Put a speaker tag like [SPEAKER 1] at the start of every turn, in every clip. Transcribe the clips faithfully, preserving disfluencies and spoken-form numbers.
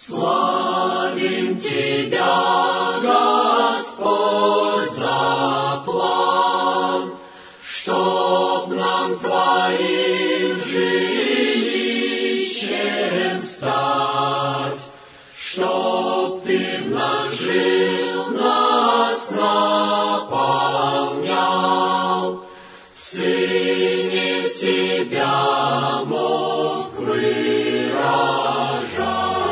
[SPEAKER 1] Славим Тебя, Господь, за план, чтоб нам Твоим жилищем стать, чтоб Ты в нас жил, нас наполнял, в Сыне себя мог выражать.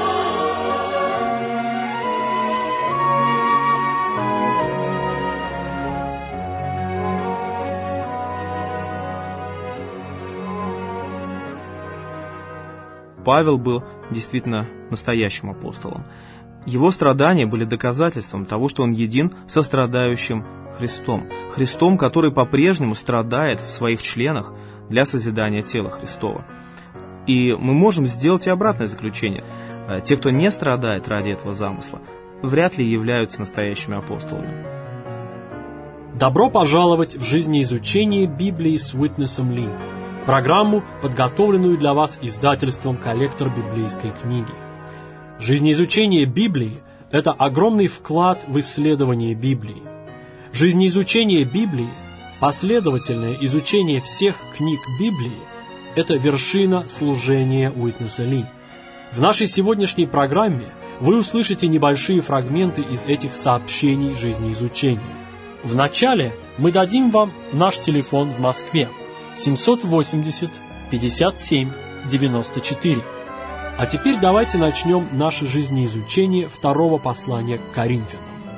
[SPEAKER 2] Павел был действительно настоящим апостолом. Его страдания были доказательством того, что он един со страдающим Христом. Христом, который по-прежнему страдает в своих членах для созидания тела Христова. И мы можем сделать и обратное заключение. Те, кто не страдает ради этого замысла, вряд ли являются настоящими апостолами.
[SPEAKER 3] Добро пожаловать в жизнеизучение Библии с Уитнесом Ли. Программу, подготовленную для вас издательством «Коллектор библейской книги». Жизнеизучение Библии – это огромный вклад в исследование Библии. Жизнеизучение Библии, последовательное изучение всех книг Библии – это вершина служения Уитнеса Ли. В нашей сегодняшней программе вы услышите небольшие фрагменты из этих сообщений жизнеизучения. Вначале мы дадим вам наш телефон в Москве семьсот восемьдесят пятьдесят семь девяносто четыре. А теперь давайте начнем наше жизнеизучение второго послания к Коринфянам.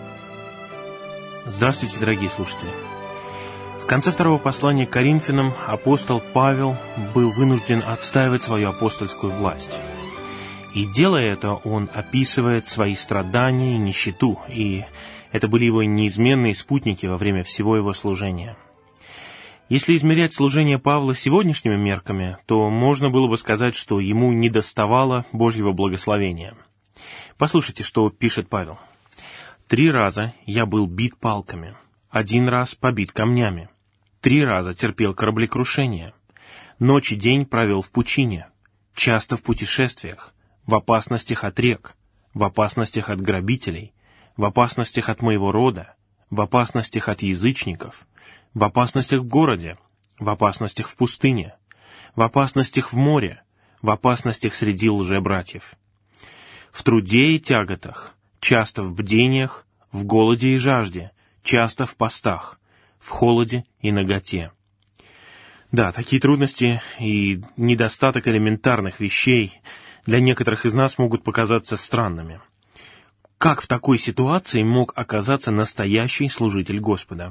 [SPEAKER 4] Здравствуйте, дорогие слушатели. В конце второго послания к Коринфянам апостол Павел был вынужден отстаивать свою апостольскую власть. И делая это, он описывает свои страдания и нищету, и это были его неизменные спутники во время всего его служения. Если измерять служение Павла сегодняшними мерками, то можно было бы сказать, что ему недоставало Божьего благословения. Послушайте, что пишет Павел. «Три раза я был бит палками, один раз побит камнями, три раза терпел кораблекрушение, ночь и день провел в пучине, часто в путешествиях, в опасностях от рек, в опасностях от грабителей, в опасностях от моего рода, в опасностях от язычников, в опасностях в городе, в опасностях в пустыне, в опасностях в море, в опасностях среди лжебратьев, в труде и тяготах, часто в бдениях, в голоде и жажде, часто в постах, в холоде и наготе». Да, такие трудности и недостаток элементарных вещей для некоторых из нас могут показаться странными. Как в такой ситуации мог оказаться настоящий служитель Господа?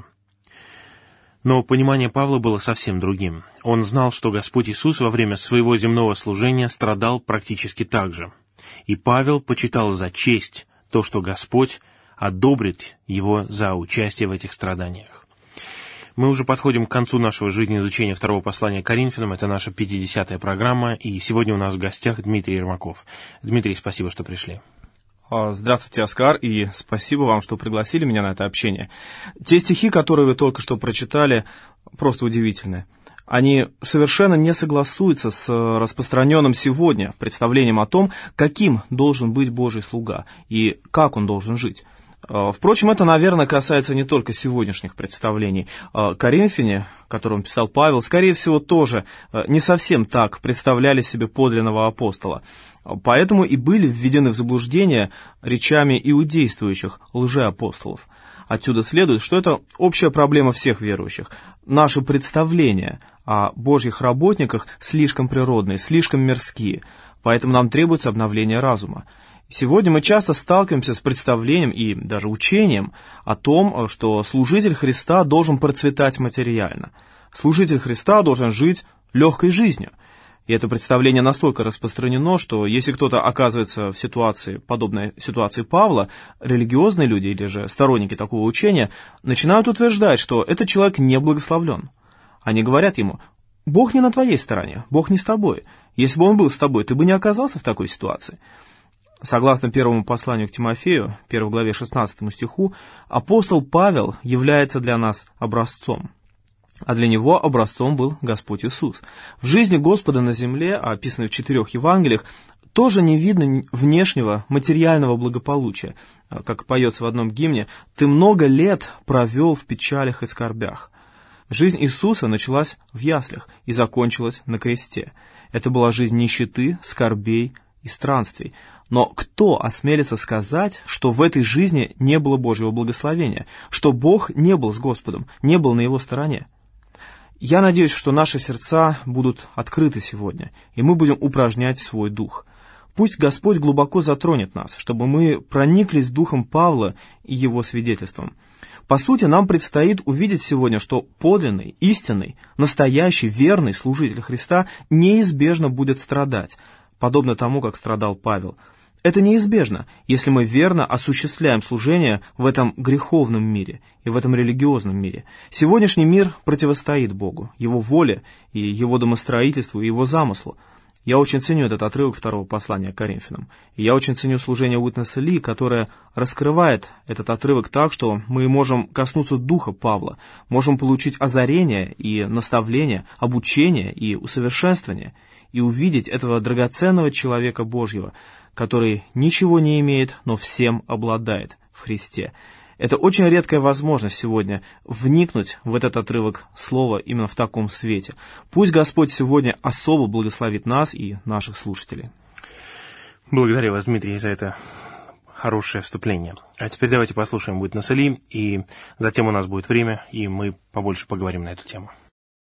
[SPEAKER 4] Но понимание Павла было совсем другим. Он знал, что Господь Иисус во время своего земного служения страдал практически так же. И Павел почитал за честь то, что Господь одобрит его за участие в этих страданиях. Мы уже подходим к концу нашего жизнеизучения второго послания к Коринфянам. Это наша пятидесятая программа, и сегодня у нас в гостях Дмитрий Ермаков. Дмитрий, спасибо, что пришли.
[SPEAKER 2] Здравствуйте, Оскар, и спасибо вам, что пригласили меня на это общение. Те стихи, которые вы только что прочитали, просто удивительны. Они совершенно не согласуются с распространенным сегодня представлением о том, каким должен быть Божий слуга и как он должен жить. Впрочем, это, наверное, касается не только сегодняшних представлений. Коринфяне, которым писал Павел, скорее всего, тоже не совсем так представляли себе подлинного апостола. Поэтому и были введены в заблуждение речами иудействующих лжеапостолов. Отсюда следует, что это общая проблема всех верующих. Наши представления о Божьих работниках слишком природные, слишком мирские, поэтому нам требуется обновление разума. Сегодня мы часто сталкиваемся с представлением и даже учением о том, что служитель Христа должен процветать материально. Служитель Христа должен жить легкой жизнью. И это представление настолько распространено, что если кто-то оказывается в ситуации, подобной ситуации Павла, религиозные люди или же сторонники такого учения начинают утверждать, что этот человек не благословлен. Они говорят ему: «Бог не на твоей стороне, Бог не с тобой. Если бы Он был с тобой, ты бы не оказался в такой ситуации». Согласно первому посланию к Тимофею, первой главе шестнадцатому стиху, апостол Павел является для нас образцом. А для него образцом был Господь Иисус. В жизни Господа на земле, описанной в четырех Евангелиях, тоже не видно внешнего материального благополучия. Как поется в одном гимне: «Ты много лет провел в печалях и скорбях». Жизнь Иисуса началась в яслях и закончилась на кресте. Это была жизнь нищеты, скорбей и странствий. Но кто осмелится сказать, что в этой жизни не было Божьего благословения, что Бог не был с Господом, не был на Его стороне? Я надеюсь, что наши сердца будут открыты сегодня, и мы будем упражнять свой дух. Пусть Господь глубоко затронет нас, чтобы мы прониклись духом Павла и его свидетельством. По сути, нам предстоит увидеть сегодня, что подлинный, истинный, настоящий, верный служитель Христа неизбежно будет страдать, подобно тому, как страдал Павел. Это неизбежно, если мы верно осуществляем служение в этом греховном мире и в этом религиозном мире. Сегодняшний мир противостоит Богу, Его воле и Его домостроительству и Его замыслу. Я очень ценю этот отрывок второго послания к Коринфянам. И я очень ценю служение Уитнеса Ли, которое раскрывает этот отрывок так, что мы можем коснуться духа Павла, можем получить озарение и наставление, обучение и усовершенствование, и увидеть этого драгоценного человека Божьего, который ничего не имеет, но всем обладает в Христе. Это очень редкая возможность сегодня вникнуть в этот отрывок слова именно в таком свете. Пусть Господь сегодня особо благословит нас и наших слушателей.
[SPEAKER 4] Благодарю вас, Дмитрий, за это хорошее вступление. А теперь давайте послушаем Уитнеса Ли, и затем у нас будет время, и мы побольше поговорим на эту тему.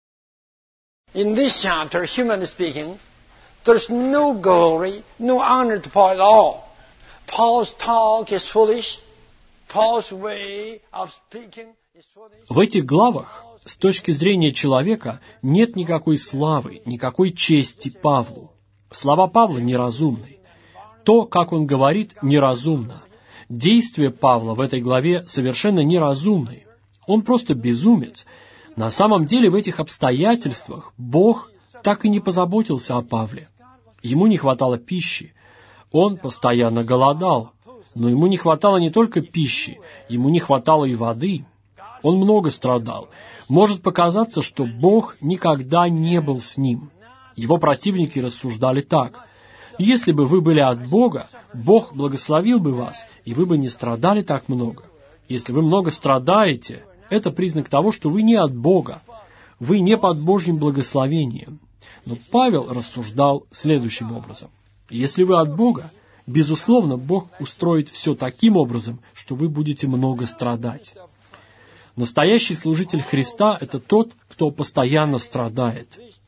[SPEAKER 5] In this chapter, humanly speaking, there's no glory, no honor to Paul at all. Paul's talk is foolish. Paul's way of speaking is foolish.
[SPEAKER 3] В этих главах, с точки зрения человека, нет никакой славы, никакой чести Павлу. Слова Павла неразумны. То, как он говорит, неразумно. Действия Павла в этой главе совершенно неразумны. Он просто безумец. На самом деле в этих обстоятельствах Бог так и не позаботился о Павле. Ему не хватало пищи. Он постоянно голодал. Но ему не хватало не только пищи, ему не хватало и воды. Он много страдал. Может показаться, что Бог никогда не был с ним. Его противники рассуждали так: если бы вы были от Бога, Бог благословил бы вас, и вы бы не страдали так много. Если вы много страдаете, это признак того, что вы не от Бога. Вы не под Божьим благословением. Но Павел рассуждал следующим образом: если вы от Бога, безусловно, Бог устроит все таким образом, что вы будете много страдать. Настоящий служитель Христа – это тот, кто постоянно страдает.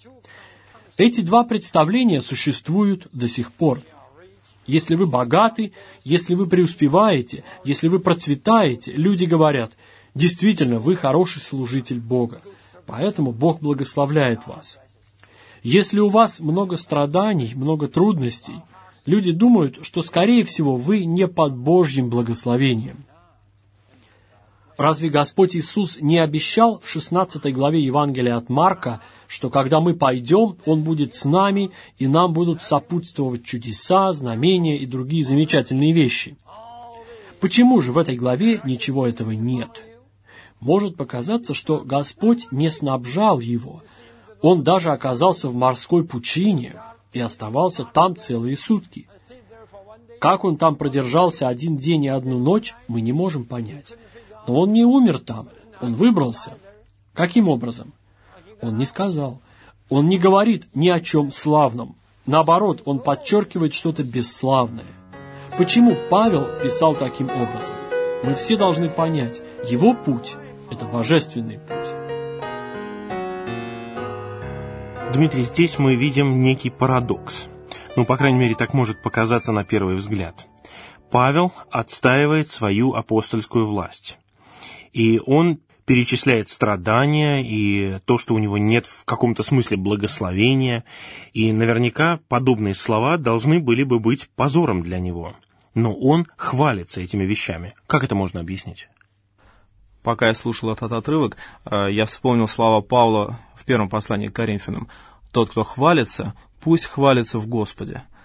[SPEAKER 3] Эти два представления существуют до сих пор. Если вы богаты, если вы преуспеваете, если вы процветаете, люди говорят: действительно, вы хороший служитель Бога, поэтому Бог благословляет вас. Если у вас много страданий, много трудностей, люди думают, что, скорее всего, вы не под Божьим благословением. Разве Господь Иисус не обещал в шестнадцатой главе Евангелия от Марка, что когда мы пойдем, Он будет с нами, и нам будут сопутствовать чудеса, знамения и другие замечательные вещи? Почему же в этой главе ничего этого нет? Может показаться, что Господь не снабжал его. Он даже оказался в морской пучине и оставался там целые сутки. Как он там продержался один день и одну ночь, мы не можем понять. Но он не умер там, он выбрался. Каким образом? Он не сказал. Он не говорит ни о чем славном. Наоборот, он подчеркивает что-то бесславное. Почему Павел писал таким образом? Мы все должны понять, его путь – это божественный путь.
[SPEAKER 4] Дмитрий, здесь мы видим некий парадокс. Ну, по крайней мере, так может показаться на первый взгляд. Павел отстаивает свою апостольскую власть. И он перечисляет страдания и то, что у него нет в каком-то смысле благословения. И наверняка подобные слова должны были бы быть позором для него. Но он хвалится этими вещами. Как это можно объяснить?
[SPEAKER 2] Пока я слушал этот отрывок, я вспомнил слова Павла в первом послании к Коринфянам: «Тот, кто хвалится, пусть хвалится в Господе».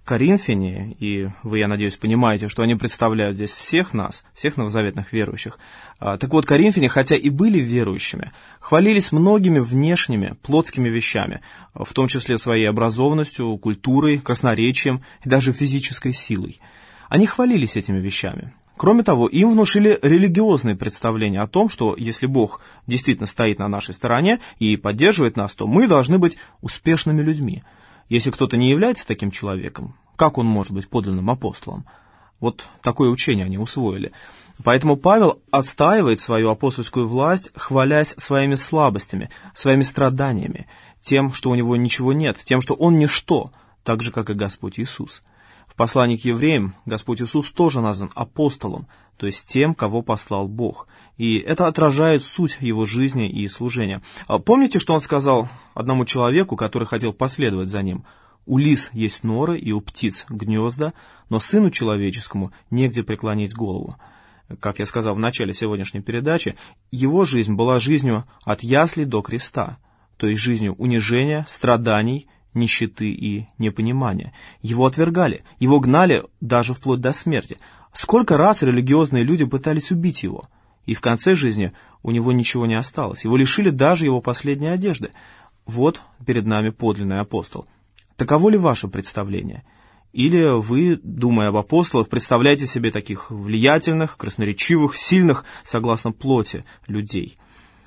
[SPEAKER 2] коринфяне, и вы, я надеюсь, понимаете, что они представляют здесь всех нас, всех новозаветных верующих. Так вот, коринфяне, хотя и были верующими, хвалились многими внешними, плотскими вещами, в том числе своей образованностью, культурой, красноречием и даже физической силой. Они хвалились этими вещами. Кроме того, им внушили религиозные представления о том, что если Бог действительно стоит на нашей стороне и поддерживает нас, то мы должны быть успешными людьми. Если кто-то не является таким человеком, как он может быть подлинным апостолом? Вот такое учение они усвоили. Поэтому Павел отстаивает свою апостольскую власть, хвалясь своими слабостями, своими страданиями, тем, что у него ничего нет, тем, что он ничто, так же, как и Господь Иисус. В послании к евреям Господь Иисус тоже назван апостолом, то есть тем, кого послал Бог. И это отражает суть его жизни и служения. Помните, что он сказал одному человеку, который хотел последовать за ним? «У лис есть норы и у птиц гнезда, но сыну человеческому негде преклонить голову». Как я сказал в начале сегодняшней передачи, его жизнь была жизнью от яслей до креста, то есть жизнью унижения, страданий, нищеты и непонимания. Его отвергали, его гнали даже вплоть до смерти. Сколько раз религиозные люди пытались убить его, и в конце жизни у него ничего не осталось. Его лишили даже его последней одежды. Вот перед нами подлинный апостол. Таково ли ваше представление? Или вы, думая об апостолах, представляете себе таких влиятельных, красноречивых, сильных, согласно плоти, людей?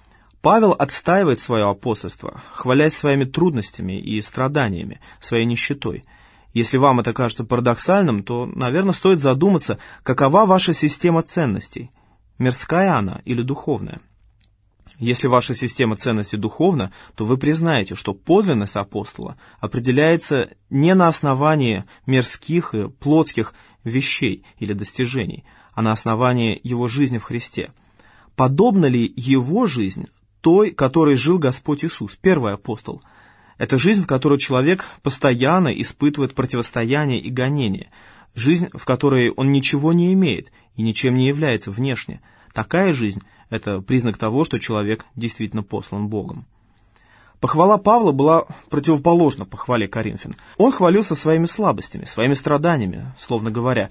[SPEAKER 2] Павел отстаивает свое апостольство, хвалясь своими трудностями и страданиями, своей нищетой. Если вам это кажется парадоксальным, то, наверное, стоит задуматься, какова ваша система ценностей, мирская она или духовная. Если ваша система ценностей духовна, то вы признаете, что подлинность апостола определяется не на основании мирских и плотских вещей или достижений, а на основании его жизни в Христе. Подобна ли его жизнь той, которой жил Господь Иисус, первый апостол? Это жизнь, в которой человек постоянно испытывает противостояние и гонение, жизнь, в которой он ничего не имеет и ничем не является внешне. Такая жизнь – это признак того, что человек действительно послан Богом. Похвала Павла была противоположна похвале коринфян. Он хвалился своими слабостями, своими страданиями, словно говоря: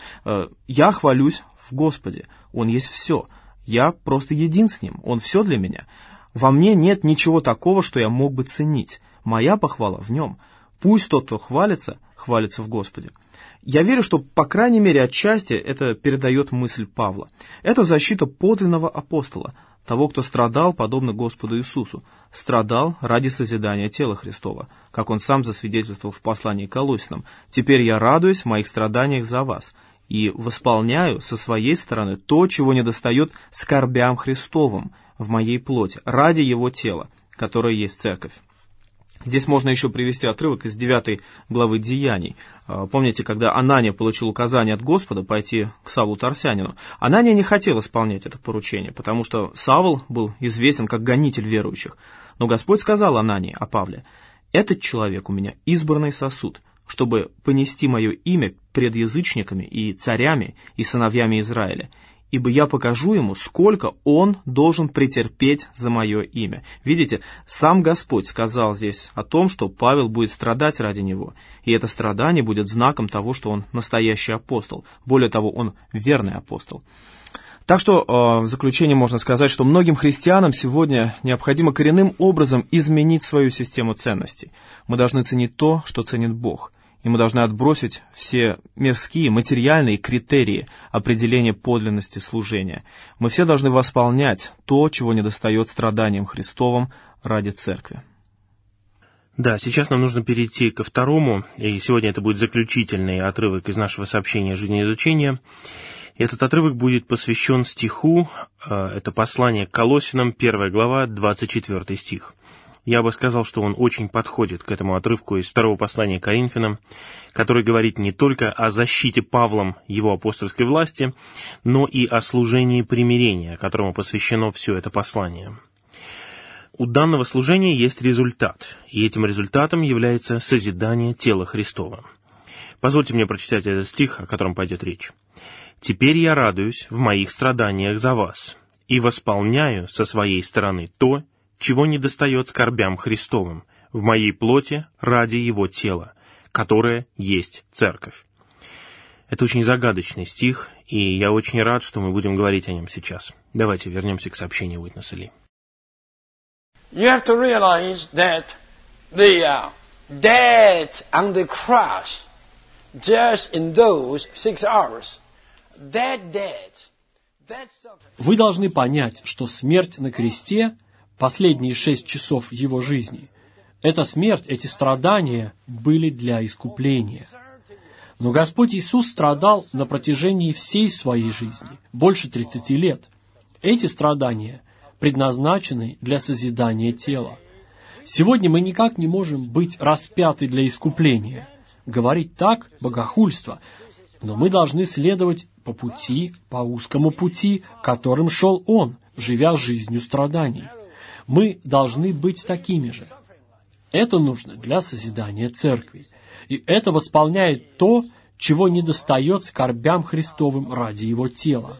[SPEAKER 2] «Я хвалюсь в Господе, Он есть все, я просто един с Ним, Он все для меня. Во мне нет ничего такого, что я мог бы ценить. Моя похвала в Нем. Пусть тот, кто хвалится, хвалится в Господе». Я верю, что, по крайней мере, отчасти это передает мысль Павла. Это защита подлинного апостола, того, кто страдал, подобно Господу Иисусу, страдал ради созидания тела Христова, как он сам засвидетельствовал в послании к Колоссянам: «Теперь я радуюсь в моих страданиях за вас и восполняю со своей стороны то, чего недостает скорбям Христовым в моей плоти, ради его тела, которое есть церковь». Здесь можно еще привести отрывок из девятой главы Деяний. Помните, когда Анания получил указание от Господа пойти к Савлу Тарсянину? Анания не хотел исполнять это поручение, потому что Савл был известен как гонитель верующих. Но Господь сказал Анании о Павле: «Этот человек у меня избранный сосуд, чтобы понести мое имя пред язычниками и царями и сыновьями Израиля. Ибо я покажу ему, сколько он должен претерпеть за мое имя». Видите, сам Господь сказал здесь о том, что Павел будет страдать ради него, и это страдание будет знаком того, что он настоящий апостол. Более того, он верный апостол. Так что э, в заключение можно сказать, что многим христианам сегодня необходимо коренным образом изменить свою систему ценностей. Мы должны ценить то, что ценит Бог. И мы должны отбросить все мирские, материальные критерии определения подлинности служения. Мы все должны восполнять то, чего недостает страданиям Христовым ради церкви.
[SPEAKER 4] Да, сейчас нам нужно перейти ко второму, и сегодня это будет заключительный отрывок из нашего сообщения «Жизнеизучение». Этот отрывок будет посвящен стиху, это послание к Колоссянам, первая глава, двадцать четвёртый стих. Я бы сказал, что он очень подходит к этому отрывку из второго послания к Коринфянам, который говорит не только о защите Павлом его апостольской власти, но и о служении примирения, которому посвящено все это послание. У данного служения есть результат, и этим результатом является созидание тела Христова. Позвольте мне прочитать этот стих, о котором пойдет речь. «Теперь я радуюсь в моих страданиях за вас и восполняю со своей стороны то, чего недостает скорбям Христовым, в моей плоти ради его тела, которая есть церковь. Это очень загадочный стих, и я очень рад, что мы будем говорить о нем сейчас. Давайте вернемся к сообщению Уитнеса Ли.
[SPEAKER 5] You have to realize that the uh, death on the cross, just in those six hours, that death, that suffering.
[SPEAKER 3] Вы должны понять, что смерть на кресте, последние шесть часов его жизни, эта смерть, эти страдания были для искупления. Но Господь Иисус страдал на протяжении всей своей жизни, больше тридцати лет. Эти страдания предназначены для созидания тела. Сегодня мы никак не можем быть распяты для искупления. Говорить так – богохульство. Но мы должны следовать по пути, по узкому пути, которым шел Он, живя жизнью страданий. Мы должны быть такими же. Это нужно для созидания церкви. И это восполняет то, чего недостает скорбям Христовым ради Его тела.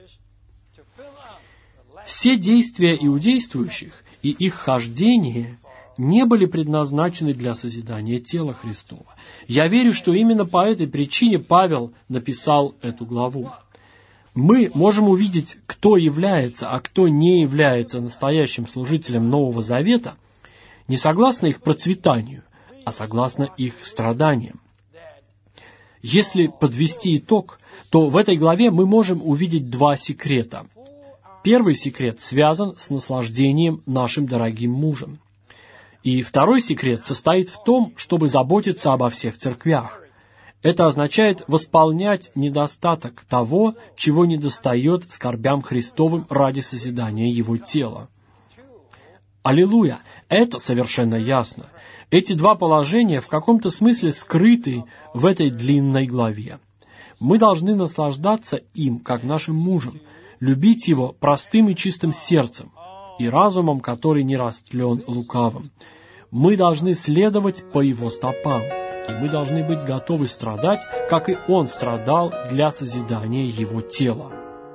[SPEAKER 3] Все действия иудействующих и их хождение не были предназначены для созидания тела Христова. Я верю, что именно по этой причине Павел написал эту главу. Мы можем увидеть, кто является, а кто не является настоящим служителем Нового Завета, не согласно их процветанию, а согласно их страданиям. Если подвести итог, то в этой главе мы можем увидеть два секрета. Первый секрет связан с наслаждением нашим дорогим мужем. И второй секрет состоит в том, чтобы заботиться обо всех церквях. Это означает восполнять недостаток того, чего недостает скорбям Христовым ради созидания Его тела. Аллилуйя! Это совершенно ясно. Эти два положения в каком-то смысле скрыты в этой длинной главе. Мы должны наслаждаться им, как нашим мужем, любить его простым и чистым сердцем и разумом, который не растлен лукавым. Мы должны следовать по его стопам, и мы должны быть готовы страдать, как и он страдал для созидания его тела.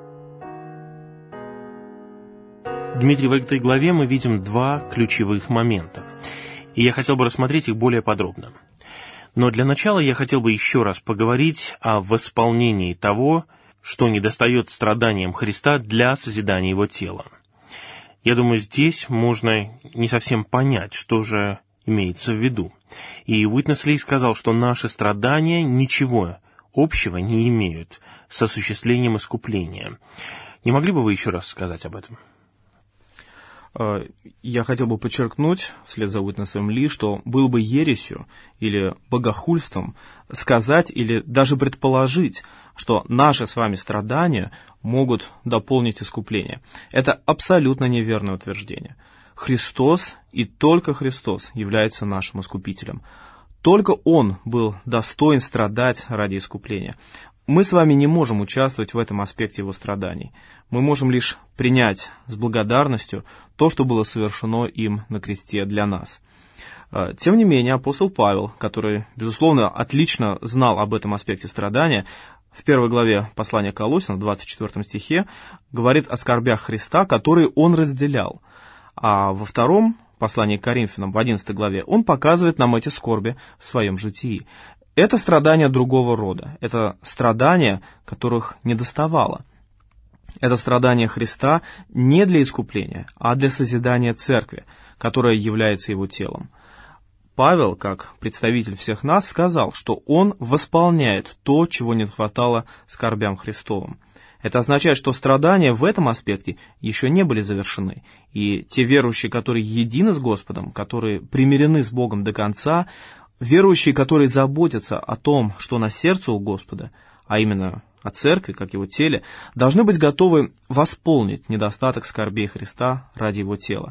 [SPEAKER 4] Дмитрий, в этой главе мы видим два ключевых момента, и я хотел бы рассмотреть их более подробно. Но для начала я хотел бы еще раз поговорить о восполнении того, что недостает страданиям Христа для созидания Его тела. Я думаю, здесь можно не совсем понять, что же имеется в виду. И Уитнес Ли сказал, что наши страдания ничего общего не имеют с осуществлением искупления. Не могли бы вы еще раз сказать об этом?
[SPEAKER 2] Я хотел бы подчеркнуть, вслед за Уитнесом Ли, что было бы ересью или богохульством сказать или даже предположить, что наши с вами страдания могут дополнить искупление. Это абсолютно неверное утверждение. Христос и только Христос является нашим искупителем. Только Он был достоин страдать ради искупления. Мы с вами не можем участвовать в этом аспекте Его страданий. Мы можем лишь принять с благодарностью то, что было совершено им на кресте для нас. Тем не менее, апостол Павел, который, безусловно, отлично знал об этом аспекте страдания, в первой главе послания к Колоссянам, в двадцать четвёртом стихе, говорит о скорбях Христа, которые он разделял. А во втором послании к Коринфянам, в одиннадцатой главе, он показывает нам эти скорби в своем житии. Это страдания другого рода, это страдания, которых недоставало. Это страдание Христа не для искупления, а для созидания церкви, которая является Его телом. Павел, как представитель всех нас, сказал, что он восполняет то, чего не хватало скорбям Христовым. Это означает, что страдания в этом аспекте еще не были завершены, и те верующие, которые едины с Господом, которые примирены с Богом до конца, верующие, которые заботятся о том, что на сердце у Господа, а именно о церкви, как Его теле, должны быть готовы восполнить недостаток скорбей Христа ради Его тела.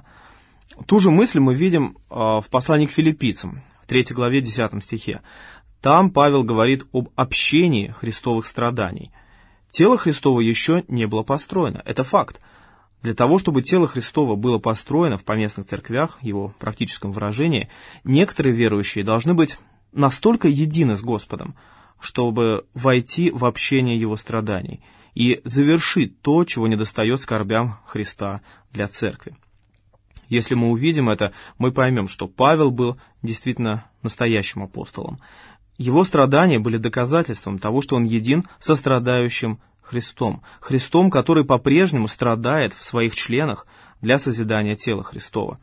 [SPEAKER 2] Ту же мысль мы видим в послании к филиппийцам, в третьей главе, десятом стихе. Там Павел говорит об общении христовых страданий. Тело Христово еще не было построено, это факт. Для того, чтобы тело Христово было построено в поместных церквях, его практическом выражении, некоторые верующие должны быть настолько едины с Господом, чтобы войти в общение Его страданий и завершить то, чего недостает скорбям Христа для церкви. Если мы увидим это, мы поймем, что Павел был действительно настоящим апостолом. Его страдания были доказательством того, что Он един со страдающим Христом. Христом, который по-прежнему страдает в своих членах для созидания тела Христова.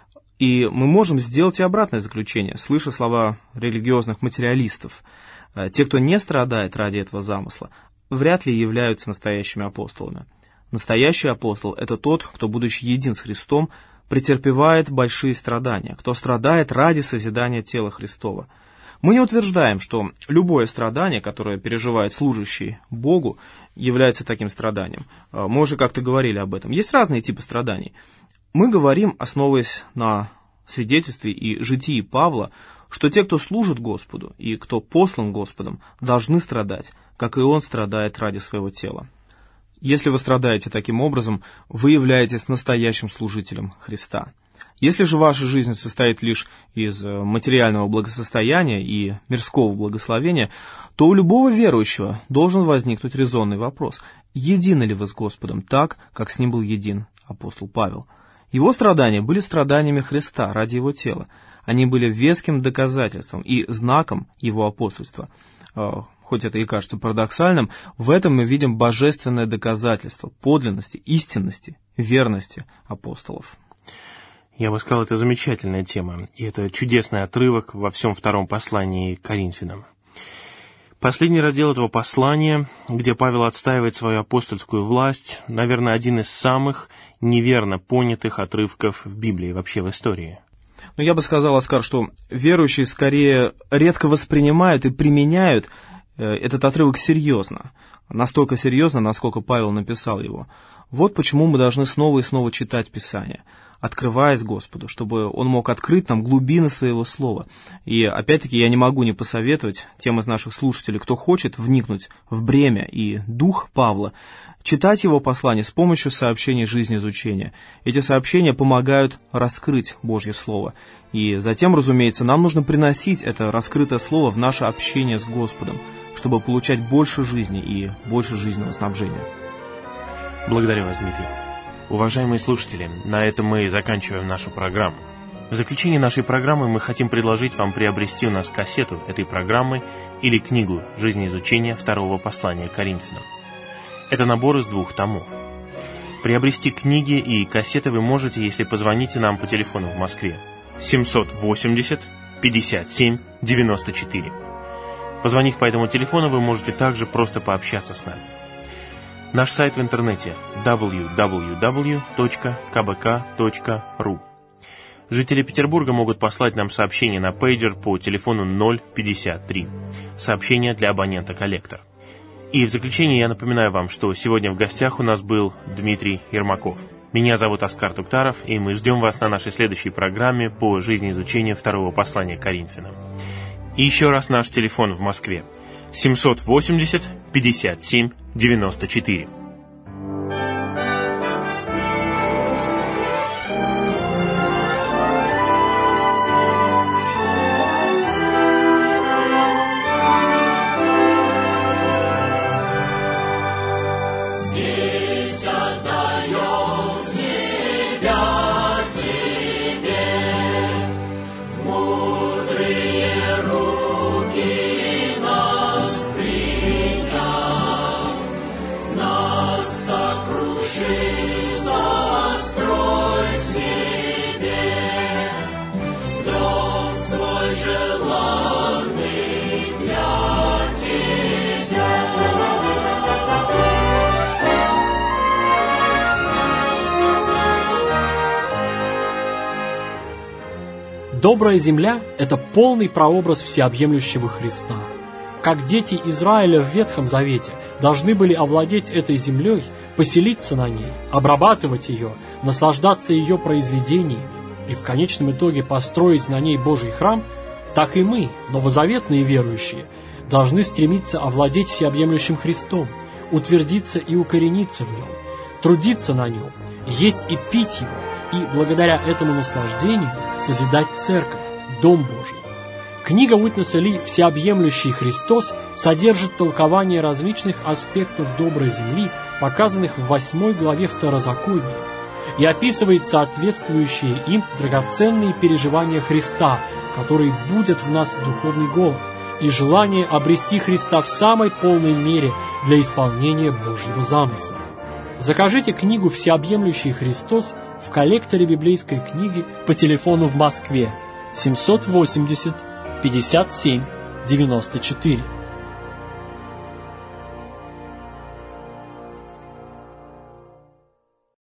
[SPEAKER 2] И мы можем сделать и обратное заключение, слыша слова религиозных материалистов. Те, кто не страдает ради этого замысла, вряд ли являются настоящими апостолами. Настоящий апостол – это тот, кто, будучи един с Христом, претерпевает большие страдания, кто страдает ради созидания тела Христова. Мы не утверждаем, что любое страдание, которое переживает служащий Богу, является таким страданием. Мы уже как-то говорили об этом. Есть разные типы страданий. Мы говорим, основываясь на свидетельстве и житии Павла, что те, кто служит Господу и кто послан Господом, должны страдать, как и он страдает ради своего тела. Если вы страдаете таким образом, вы являетесь настоящим служителем Христа. Если же ваша жизнь состоит лишь из материального благосостояния и мирского благословения, то у любого верующего должен возникнуть резонный вопрос: едины ли вы с Господом так, как с ним был един апостол Павел? Его страдания были страданиями Христа ради его тела. Они были веским доказательством и знаком его апостольства. Хоть это и кажется парадоксальным, в этом мы видим божественное доказательство подлинности, истинности, верности апостолов.
[SPEAKER 4] Я бы сказал, это замечательная тема, и это чудесный отрывок во всем втором послании к Коринфянам. Последний раздел этого послания, где Павел отстаивает свою апостольскую власть, наверное, один из самых неверно понятых отрывков в Библии, вообще в истории.
[SPEAKER 2] Но я бы сказал, Оскар, что верующие скорее редко воспринимают и применяют этот отрывок серьезно. Настолько серьезно, насколько Павел написал его. Вот почему мы должны снова и снова читать Писание, открываясь Господу, чтобы Он мог открыть нам глубины Своего Слова. И опять-таки я не могу не посоветовать тем из наших слушателей, кто хочет вникнуть в бремя и дух Павла, читать его послание с помощью сообщений жизни изучения. Эти сообщения помогают раскрыть Божье Слово. И затем, разумеется, нам нужно приносить это раскрытое Слово в наше общение с Господом, чтобы получать больше жизни и больше жизненного снабжения.
[SPEAKER 4] Благодарю вас, Дмитрий. Уважаемые слушатели, на этом мы и заканчиваем нашу программу. В заключение нашей программы мы хотим предложить вам приобрести у нас кассету этой программы или книгу «Жизнеизучение второго послания к Коринфянам». Это набор из двух томов. Приобрести книги и кассеты вы можете, если позвоните нам по телефону в Москве семьсот восемьдесят пятьдесят семь девяносто четыре. Позвонив по этому телефону, вы можете также просто пообщаться с нами. Наш сайт в интернете дабл ю дабл ю дабл ю точка ка бэ ка точка ру. Жители Петербурга могут послать нам сообщение на пейджер по телефону ноль пятьдесят три. Сообщение для абонента «Коллектор». И в заключение я напоминаю вам, что сегодня в гостях у нас был Дмитрий Ермаков. Меня зовут Оскар Туктаров, и мы ждем вас на нашей следующей программе по жизнеизучению второго послания к Коринфянам. И еще раз наш телефон в Москве семьсот восемьдесят пятьдесят семь девяносто четыре.
[SPEAKER 3] Добрая земля – это полный прообраз всеобъемлющего Христа. Как дети Израиля в Ветхом Завете должны были овладеть этой землей, поселиться на ней, обрабатывать ее, наслаждаться ее произведениями и в конечном итоге построить на ней Божий храм, так и мы, новозаветные верующие, должны стремиться овладеть всеобъемлющим Христом, утвердиться и укорениться в нем, трудиться на нем, есть и пить его, и благодаря этому наслаждению созидать церковь, Дом Божий. Книга Уитнеса Ли «Всеобъемлющий Христос» содержит толкование различных аспектов доброй земли, показанных в восьмой главе Второзакония, и описывает соответствующие им драгоценные переживания Христа, который будят в нас духовный голод, и желание обрести Христа в самой полной мере для исполнения Божьего замысла. Закажите книгу «Всеобъемлющий Христос» в коллекторе библейской книги по телефону в Москве семьсот восемьдесят пятьдесят семь девяносто четыре.